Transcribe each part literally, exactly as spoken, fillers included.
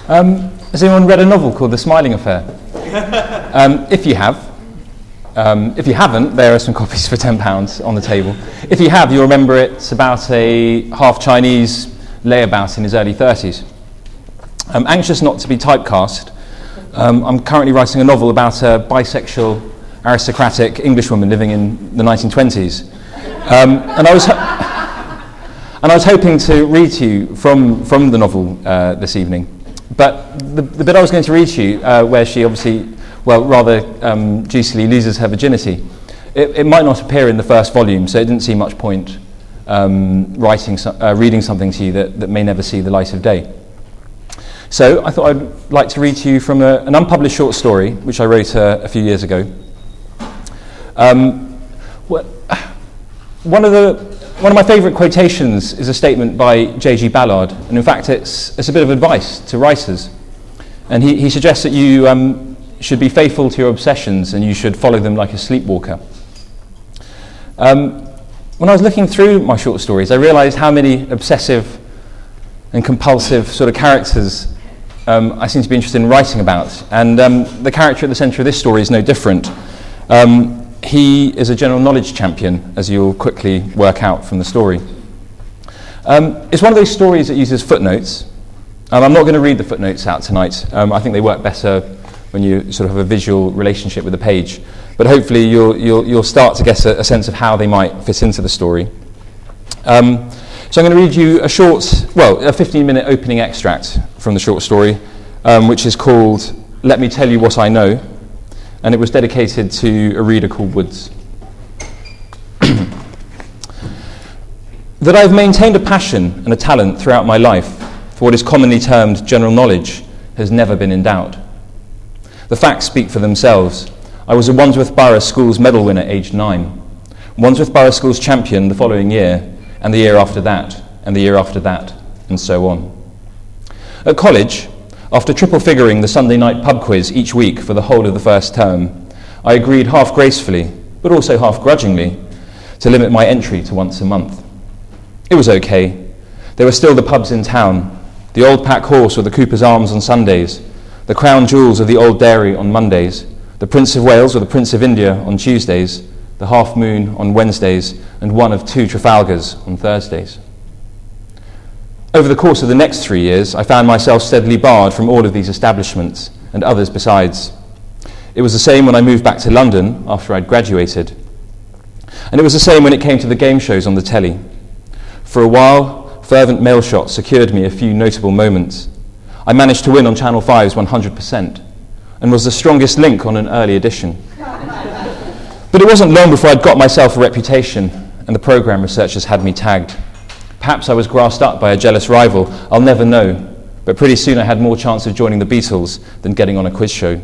Um, has anyone read a novel called The Smiling Affair? um, if you have, um, if you haven't, there are some copies for ten pounds on the table. If you have, you'll remember it's about a half-Chinese layabout in his early thirties. I'm anxious not to be typecast. Um, I'm currently writing a novel about a bisexual, aristocratic Englishwoman living in the nineteen twenties. Um, and I was ho- and I was hoping to read to you from, from the novel uh, this evening. But the, the bit I was going to read to you, uh, where she obviously, well, rather um, juicily loses her virginity, it, it might not appear in the first volume, so it didn't seem much point um, writing, so, uh, reading something to you that, that may never see the light of day. So I thought I'd like to read to you from a, an unpublished short story, which I wrote uh, a few years ago. Um, one of the one of my favourite quotations is a statement by J G Ballard, and in fact it's it's a bit of advice to writers. And he, he suggests that you um, should be faithful to your obsessions and you should follow them like a sleepwalker. Um, when I was looking through my short stories, I realised how many obsessive and compulsive sort of characters um, I seem to be interested in writing about. And um, the character at the centre of this story is no different. Um, he is a general knowledge champion, as you'll quickly work out from the story. Um, it's one of those stories that uses footnotes. Um, I'm not going to read the footnotes out tonight. Um, I think they work better when you sort of have a visual relationship with the page. But hopefully you'll, you'll, you'll start to get a, a sense of how they might fit into the story. Um, So I'm going to read you a short, well, a fifteen-minute opening extract from the short story, um, which is called Let Me Tell You What I Know, and it was dedicated to a reader called Woods. That I've maintained a passion and a talent throughout my life for what is commonly termed general knowledge has never been in doubt. The facts speak for themselves. I was a Wandsworth Borough Schools medal winner aged nine, Wandsworth Borough Schools champion the following year, and the year after that, and the year after that, and so on. At college, after triple figuring the Sunday night pub quiz each week for the whole of the first term, I agreed half gracefully, but also half grudgingly, to limit my entry to once a month. It was okay. There were still the pubs in town, the Old Pack Horse or the Cooper's Arms on Sundays, the Crown Jewels of the Old Dairy on Mondays, the Prince of Wales or the Prince of India on Tuesdays, the Half Moon on Wednesdays, and one of two Trafalgars on Thursdays. Over the course of the next three years, I found myself steadily barred from all of these establishments, and others besides. It was the same when I moved back to London after I'd graduated. And it was the same when it came to the game shows on the telly. For a while, fervent mail shots secured me a few notable moments. I managed to win on Channel five's one hundred percent, and was the strongest link on an early edition. But it wasn't long before I'd got myself a reputation, and the programme researchers had me tagged. Perhaps I was grassed up by a jealous rival, I'll never know, but pretty soon I had more chance of joining the Beatles than getting on a quiz show.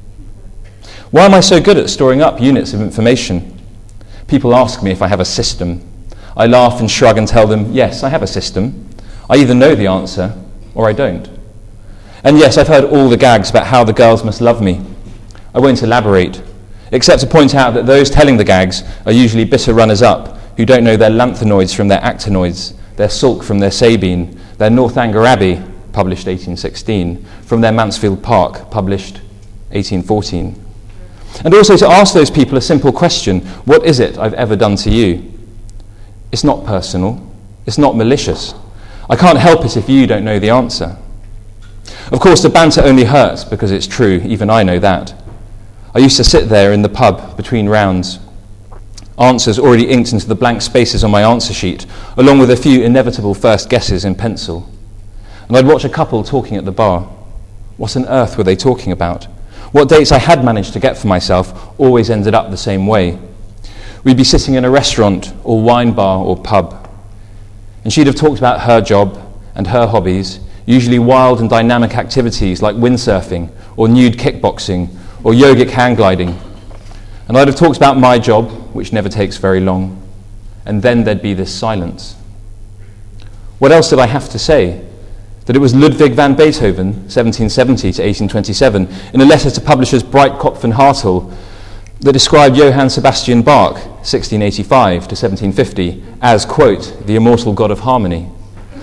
Why am I so good at storing up units of information? People ask me if I have a system. I laugh and shrug and tell them, yes, I have a system. I either know the answer, or I don't. And yes, I've heard all the gags about how the girls must love me. I won't elaborate, except to point out that those telling the gags are usually bitter runners-up who don't know their lanthanoids from their actinoids, their sulk from their sabine, their Northanger Abbey, published eighteen sixteen, from their Mansfield Park, published eighteen fourteen. And also to ask those people a simple question, what is it I've ever done to you? It's not personal, it's not malicious. I can't help it if you don't know the answer. Of course, the banter only hurts because it's true, even I know that. I used to sit there in the pub between rounds, answers already inked into the blank spaces on my answer sheet, along with a few inevitable first guesses in pencil. And I'd watch a couple talking at the bar. What on earth were they talking about? What dates I had managed to get for myself always ended up the same way. We'd be sitting in a restaurant or wine bar or pub, and she'd have talked about her job and her hobbies, usually wild and dynamic activities like windsurfing or nude kickboxing or yogic hang gliding. And I'd have talked about my job, which never takes very long, and then there'd be this silence. What else did I have to say? That it was Ludwig van Beethoven, seventeen seventy to eighteen twenty-seven, in a letter to publishers Breitkopf and Hartel, that described Johann Sebastian Bach, sixteen eighty-five to seventeen fifty, as, quote, the immortal god of harmony.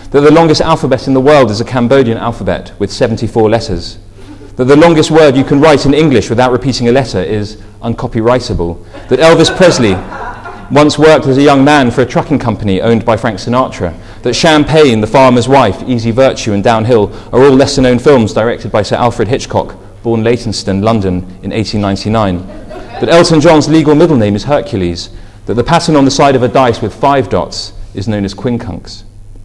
that the longest alphabet in the world is a Cambodian alphabet with seventy-four letters, that the longest word you can write in English without repeating a letter is uncopyrightable, that Elvis Presley once worked as a young man for a trucking company owned by Frank Sinatra, that Champagne, The Farmer's Wife, Easy Virtue and Downhill are all lesser-known films directed by Sir Alfred Hitchcock, born Leytonstone, London in eighteen ninety-nine, that Elton John's legal middle name is Hercules, that the pattern on the side of a dice with five dots is known as quincunx.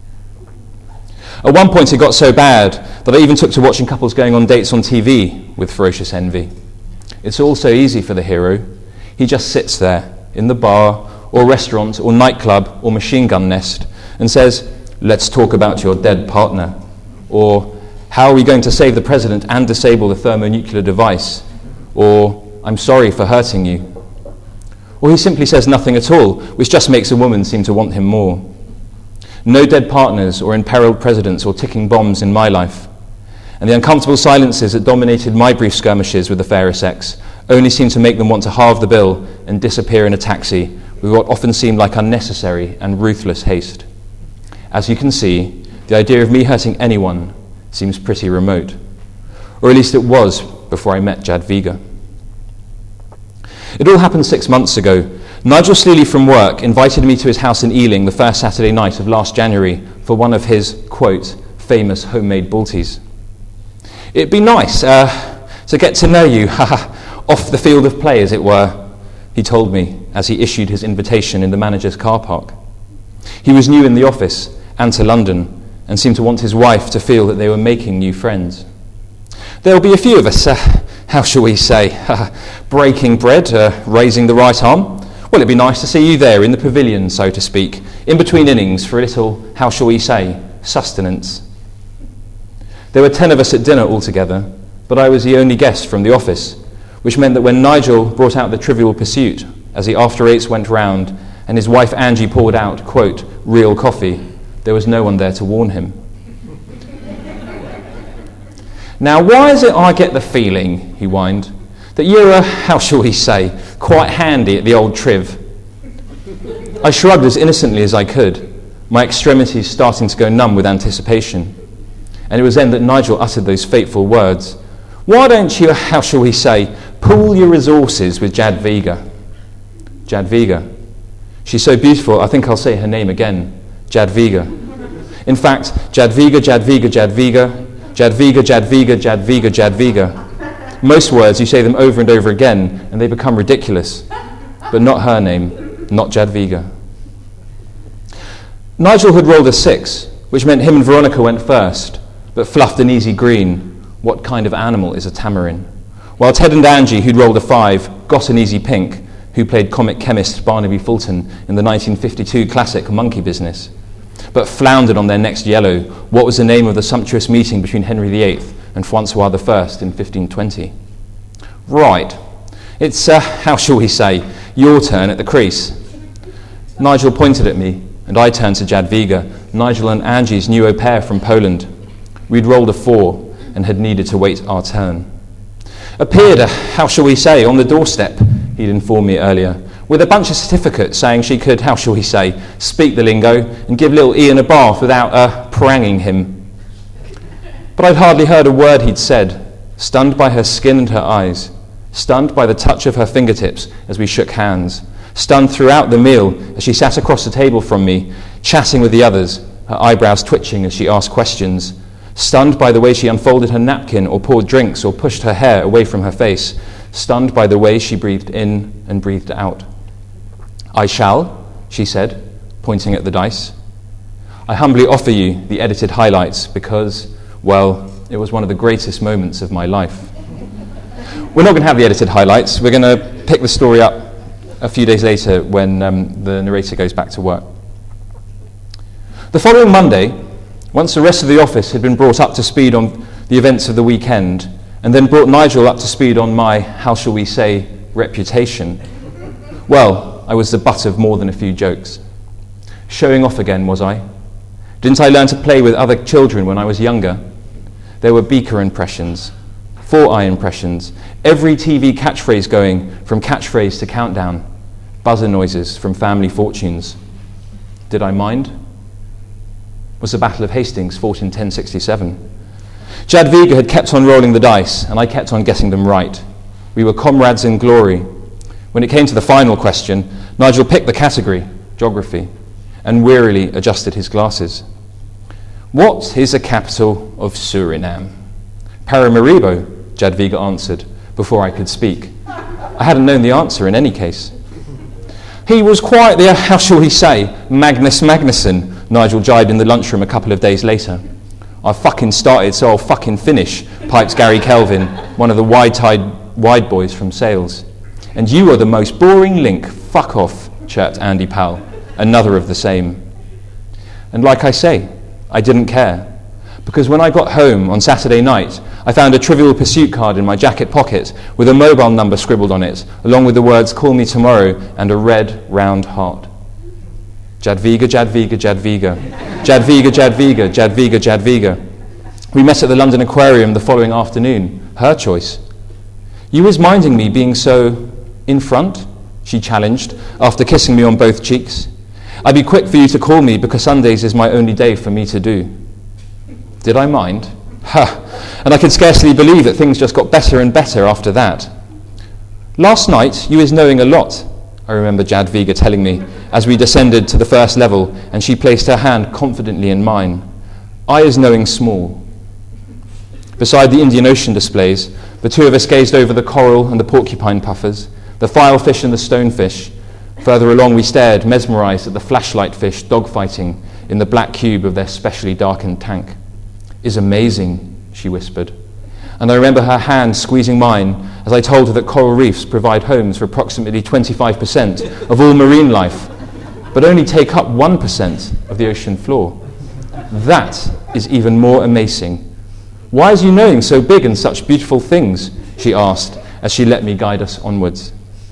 At one point it got so bad that I even took to watching couples going on dates on T V with ferocious envy. It's all so easy for the hero. He just sits there in the bar or restaurant or nightclub or machine gun nest and says, "Let's talk about your dead partner," or "How are we going to save the president and disable the thermonuclear device?" or "I'm sorry for hurting you." Or he simply says nothing at all, which just makes a woman seem to want him more. No dead partners or imperiled presidents or ticking bombs in my life. And the uncomfortable silences that dominated my brief skirmishes with the fairer sex only seemed to make them want to halve the bill and disappear in a taxi with what often seemed like unnecessary and ruthless haste. As you can see, the idea of me hurting anyone seems pretty remote. Or at least it was before I met Jadwiga. It all happened six months ago. Nigel Sleely from work invited me to his house in Ealing the first Saturday night of last January for one of his, quote, famous homemade balties. It'd be nice uh, to get to know you, off the field of play, as it were, he told me as he issued his invitation in the manager's car park. He was new in the office and to London and seemed to want his wife to feel that they were making new friends. There'll be a few of us, uh, how shall we say, breaking bread, uh, raising the right arm. Well, it'd be nice to see you there in the pavilion, so to speak, in between innings for a little, how shall we say, sustenance. There were ten of us at dinner altogether, but I was the only guest from the office, which meant that when Nigel brought out the Trivial Pursuit, as the after-eights went round, and his wife Angie poured out, quote, real coffee, there was no one there to warn him. Now, why is it I get the feeling, he whined, that you're, uh, how shall we say, quite handy at the old triv? I shrugged as innocently as I could, my extremities starting to go numb with anticipation. And it was then that Nigel uttered those fateful words. Why don't you, how shall we say, pool your resources with Jadwiga? Jadwiga. She's so beautiful, I think I'll say her name again. Jadwiga. In fact, Jadwiga, Jadwiga, Jadwiga, Jadwiga, Jadwiga, Jadwiga, Jadwiga. Most words, you say them over and over again, and they become ridiculous. But not her name, not Jadwiga. Nigel had rolled a six, which meant him and Veronica went first, but fluffed an easy green. What kind of animal is a tamarin? While Ted and Angie, who'd rolled a five, got an easy pink, who played comic chemist Barnaby Fulton in the nineteen fifty-two classic Monkey Business, but floundered on their next yellow. What was the name of the sumptuous meeting between Henry the Eighth and Francois the First in fifteen twenty? Right. It's, uh, how shall we say, your turn at the crease. Nigel pointed at me, and I turned to Jadwiga, Nigel and Angie's new au pair from Poland. We'd rolled a four and had needed to wait our turn. Appeared, uh, how shall we say, on the doorstep, he'd informed me earlier, with a bunch of certificates saying she could, how shall we say, speak the lingo and give little Ian a bath without uh, pranging him. But I'd hardly heard a word he'd said, stunned by her skin and her eyes, stunned by the touch of her fingertips as we shook hands, stunned throughout the meal as she sat across the table from me, chatting with the others, her eyebrows twitching as she asked questions, stunned by the way she unfolded her napkin or poured drinks or pushed her hair away from her face, stunned by the way she breathed in and breathed out. I shall, she said, pointing at the dice. I humbly offer you the edited highlights because, well, it was one of the greatest moments of my life. We're not going to have the edited highlights. We're going to pick the story up a few days later when um, the narrator goes back to work. The following Monday, once the rest of the office had been brought up to speed on the events of the weekend, and then brought Nigel up to speed on my, how shall we say, reputation, well, I was the butt of more than a few jokes. Showing off again, was I? Didn't I learn to play with other children when I was younger? There were beaker impressions, four-eye impressions, every T V catchphrase going from catchphrase to countdown, buzzer noises from Family Fortunes. Did I mind? was the Battle of Hastings, fought in ten sixty-seven. Jadwiga had kept on rolling the dice, and I kept on getting them right. We were comrades in glory. When it came to the final question, Nigel picked the category, geography, and wearily adjusted his glasses. What is the capital of Suriname? Paramaribo, Jadwiga answered, before I could speak. I hadn't known the answer in any case. He was quite the, how shall we say, Magnus Magnusson, Nigel jibed in the lunchroom a couple of days later. I fucking started, so I'll fucking finish, pipes Gary Kelvin, one of the wide-tide wide boys from sales. And you are the most boring link, fuck off, chirped Andy Powell, another of the same. And like I say, I didn't care, because when I got home on Saturday night, I found a Trivial Pursuit card in my jacket pocket with a mobile number scribbled on it, along with the words "Call me tomorrow" and a red, round heart. Jadwiga, Jadwiga, Jadwiga. Jadwiga, Jadwiga, Jadwiga, Jadwiga. We met at the London Aquarium the following afternoon. Her choice. You was minding me being so in front, she challenged, after kissing me on both cheeks. I'd be quick for you to call me because Sundays is my only day for me to do. Did I mind? Ha! And I could scarcely believe that things just got better and better after that. Last night, you is knowing a lot, I remember Jadwiga telling me, as we descended to the first level and she placed her hand confidently in mine. I is knowing small. Beside the Indian Ocean displays, the two of us gazed over the coral and the porcupine puffers, the filefish and the stonefish. Further along we stared, mesmerised at the flashlight fish dogfighting in the black cube of their specially darkened tank. Is amazing, she whispered. And I remember her hand squeezing mine as I told her that coral reefs provide homes for approximately twenty-five percent of all marine life, but only take up one percent of the ocean floor. That is even more amazing. Why is you knowing so big and such beautiful things? She asked as she let me guide us onwards.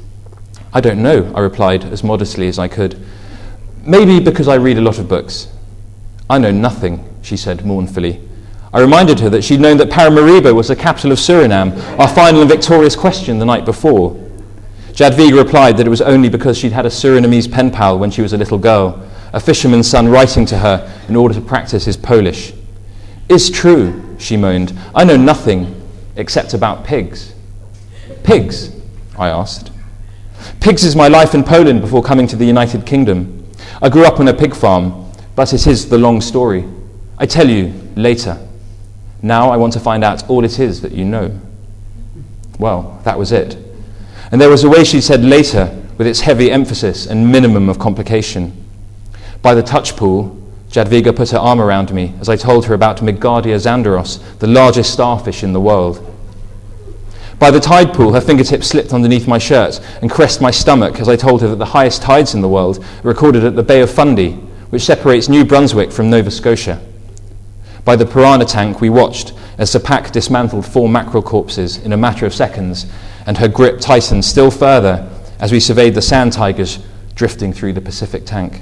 I don't know, I replied as modestly as I could. Maybe because I read a lot of books. I know nothing, she said mournfully. I reminded her that she'd known that Paramaribo was the capital of Suriname, our final and victorious question the night before. Jadwiga replied that it was only because she'd had a Surinamese pen pal when she was a little girl, a fisherman's son writing to her in order to practice his Polish. It's true, she moaned. I know nothing except about pigs. Pigs? I asked. Pigs is my life in Poland before coming to the United Kingdom. I grew up on a pig farm, but it is the long story. I tell you later. Now I want to find out all it is that you know. Well, that was it. And there was a way she said later, with its heavy emphasis and minimum of complication. By the touch pool, Jadwiga put her arm around me as I told her about Midgardia xanderos, the largest starfish in the world. By the tide pool, her fingertips slipped underneath my shirt and caressed my stomach as I told her that the highest tides in the world are recorded at the Bay of Fundy, which separates New Brunswick from Nova Scotia. By the piranha tank, we watched as the pack dismantled four mackerel corpses in a matter of seconds, and her grip tightened still further as we surveyed the sand tigers drifting through the Pacific tank.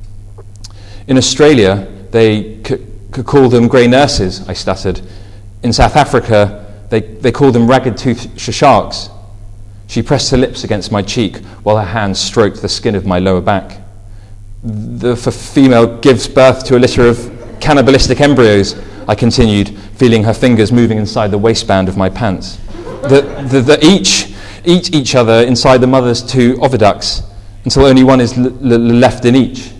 In Australia, they c- could call them grey nurses, I stuttered. In South Africa, they, they call them ragged-toothed sharks. She pressed her lips against my cheek while her hands stroked the skin of my lower back. The f- female gives birth to a litter of cannibalistic embryos, I continued, feeling her fingers moving inside the waistband of my pants. That the, the each eat each other inside the mother's two oviducts until only one is l- l- left in each.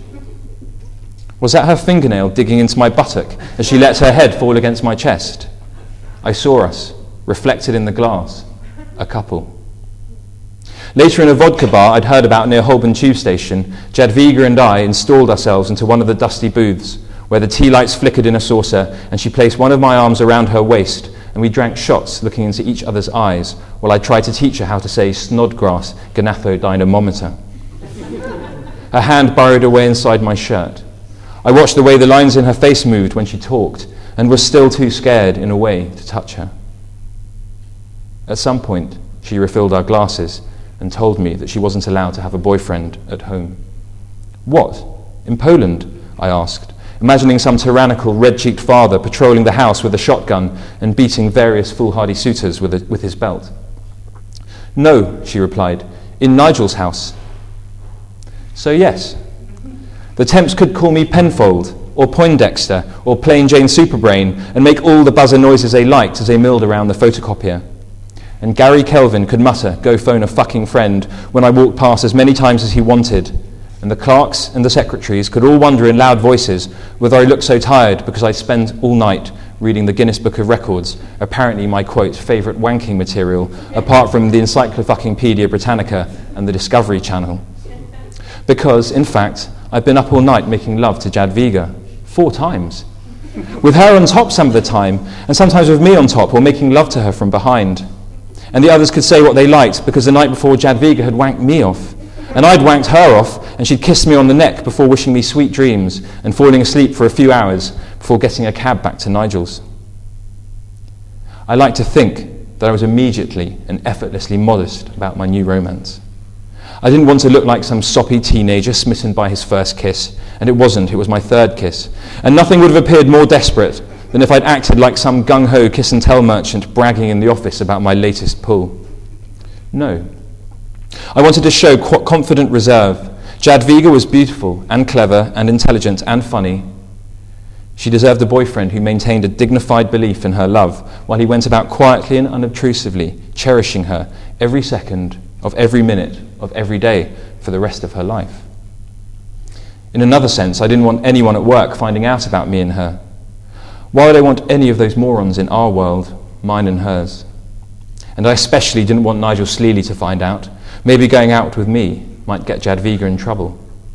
Was that her fingernail digging into my buttock as she let her head fall against my chest? I saw us, reflected in the glass, a couple. Later in a vodka bar I'd heard about near Holborn Tube Station, Jadwiga and I installed ourselves into one of the dusty booths where the tea lights flickered in a saucer, and she placed one of my arms around her waist, and we drank shots looking into each other's eyes while I tried to teach her how to say Snodgrass gonatodynamometer. Her hand burrowed away inside my shirt. I watched the way the lines in her face moved when she talked, and was still too scared, in a way, to touch her. At some point, she refilled our glasses and told me that she wasn't allowed to have a boyfriend at home. What? In Poland? I asked, imagining some tyrannical, red-cheeked father patrolling the house with a shotgun and beating various foolhardy suitors with, a, with his belt. No, she replied, in Nigel's house. So yes, the Temps could call me Penfold, or Poindexter, or Plain Jane Superbrain, and make all the buzzer noises they liked as they milled around the photocopier. And Gary Kelvin could mutter, "Go phone a fucking friend," when I walked past as many times as he wanted. And the clerks and the secretaries could all wonder in loud voices whether I looked so tired because I'd spent all night reading the Guinness Book of Records, apparently my, quote, favourite wanking material, apart from the Encyclopedia Britannica and the Discovery Channel. Because, in fact, I've been up all night making love to Jadwiga, four times. With her on top some of the time, and sometimes with me on top, or making love to her from behind. And the others could say what they liked, because the night before Jadwiga had wanked me off. And I'd wanked her off, and she'd kissed me on the neck before wishing me sweet dreams and falling asleep for a few hours before getting a cab back to Nigel's. I like to think that I was immediately and effortlessly modest about my new romance. I didn't want to look like some soppy teenager smitten by his first kiss, and it wasn't, it was my third kiss. And nothing would have appeared more desperate than if I'd acted like some gung-ho kiss-and-tell merchant bragging in the office about my latest pull. No. I wanted to show qu- confident reserve. Jadwiga was beautiful and clever and intelligent and funny. She deserved a boyfriend who maintained a dignified belief in her love while he went about quietly and unobtrusively cherishing her every second of every minute of every day for the rest of her life. In another sense, I didn't want anyone at work finding out about me and her. Why would I want any of those morons in our world, mine and hers? And I especially didn't want Nigel Sleely to find out. Maybe going out with me might get Jadwiga in trouble.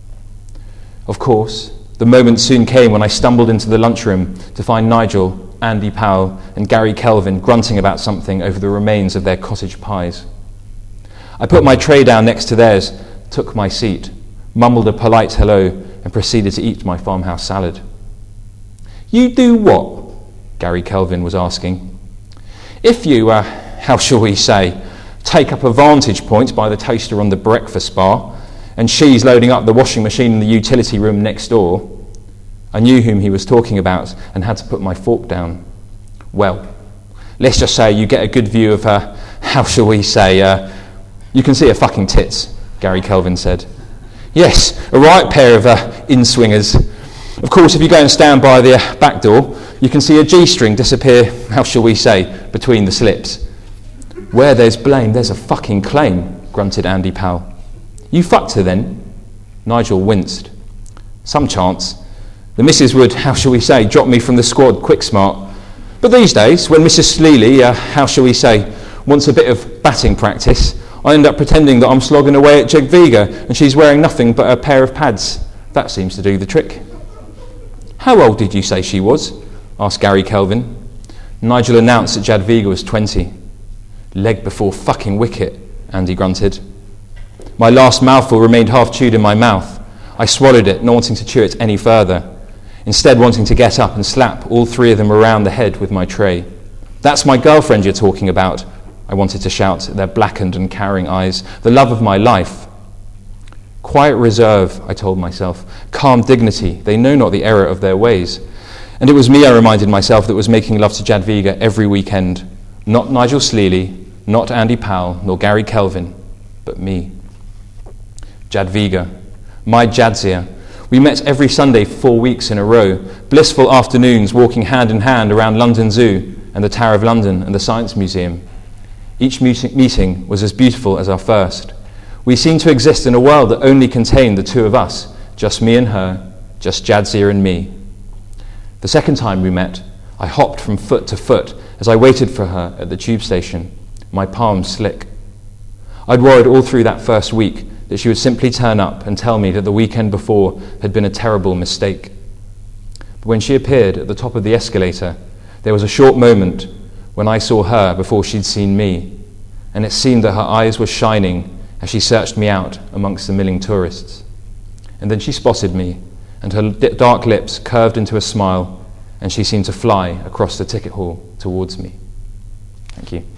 Of course, the moment soon came when I stumbled into the lunchroom to find Nigel, Andy Powell, and Gary Kelvin grunting about something over the remains of their cottage pies. I put my tray down next to theirs, took my seat, mumbled a polite hello, and proceeded to eat my farmhouse salad. "You do what?" Gary Kelvin was asking. "If you, uh, how shall we say, take up a vantage point by the toaster on the breakfast bar, and she's loading up the washing machine in the utility room next door." I knew whom he was talking about and had to put my fork down. "Well, let's just say you get a good view of her, how shall we say, uh, you can see her fucking tits," Gary Kelvin said. "Yes, a right pair of uh, in-swingers. Of course, if you go and stand by the uh, back door, you can see a G-string disappear, how shall we say, between the slips." "Where there's blame, there's a fucking claim," grunted Andy Powell. "You fucked her then?" Nigel winced. "Some chance. The missus would, how shall we say, drop me from the squad quick smart. But these days, when Missus Sleely, uh, how shall we say, wants a bit of batting practice, I end up pretending that I'm slogging away at Jadwiga and she's wearing nothing but a pair of pads. That seems to do the trick." "How old did you say she was?" asked Gary Kelvin. Nigel announced that Jadwiga was twenty. "Leg before fucking wicket," Andy grunted. My last mouthful remained half chewed in my mouth. I swallowed it, not wanting to chew it any further, instead wanting to get up and slap all three of them around the head with my tray. "That's my girlfriend you're talking about," I wanted to shout at their blackened and cowering eyes. "The love of my life." Quiet reserve, I told myself. Calm dignity. They know not the error of their ways. And it was me, I reminded myself, that was making love to Jadwiga every weekend. Not Nigel Sleely, not Andy Powell, nor Gary Kelvin, but me. Jadwiga. My Jadzia. We met every Sunday for four weeks in a row, blissful afternoons walking hand in hand around London Zoo and the Tower of London and the Science Museum. Each meeting was as beautiful as our first. We seemed to exist in a world that only contained the two of us, just me and her, just Jadzia and me. The second time we met, I hopped from foot to foot as I waited for her at the tube station, my palms slick. I'd worried all through that first week that she would simply turn up and tell me that the weekend before had been a terrible mistake. But when she appeared at the top of the escalator, there was a short moment when I saw her before she'd seen me, and it seemed that her eyes were shining as she searched me out amongst the milling tourists. And then she spotted me, and her dark lips curved into a smile, and she seemed to fly across the ticket hall towards me. Thank you.